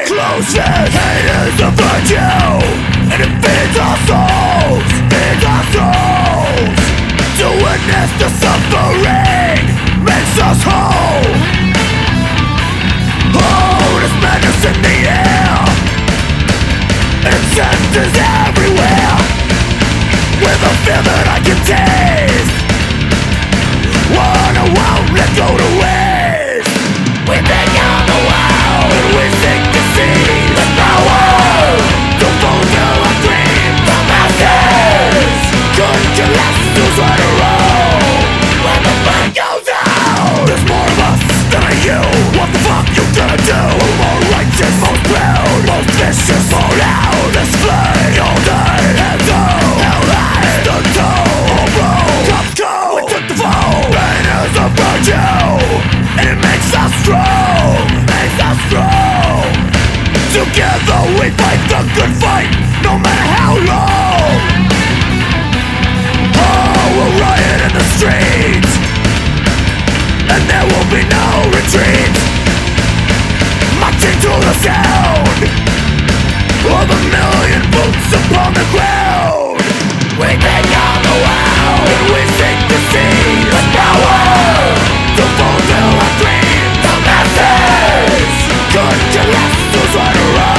Closest hate is a virtue, and it feeds our souls, feeds our souls. To witness the suffering makes us whole. Oh, there's madness in the air, incense is everywhere. With a fear that I can taste, one I won't let go to waste. We take on the world, and we seek to seize the power to fulfill our dreams. The masses couldn't care less who's right or wrong. When the fight goes out, there's more of us than of you. What the fuck you gonna do? We're more righteous, most proud, most vicious, more loud. Let's flame all day and go. Hell the toe, all roll. Cops go, we took the fall. Pain is a virtue, and it makes us strong, makes us strong. Together we fight the good fight, no matter how long. Oh, we'll riot in the streets, and there will be no retreat. Marching to the sound of a million boots upon the ground. We take on the world, and we seek to seize the power to fulfill our dreams. The masses couldn't care less who's right or wrong.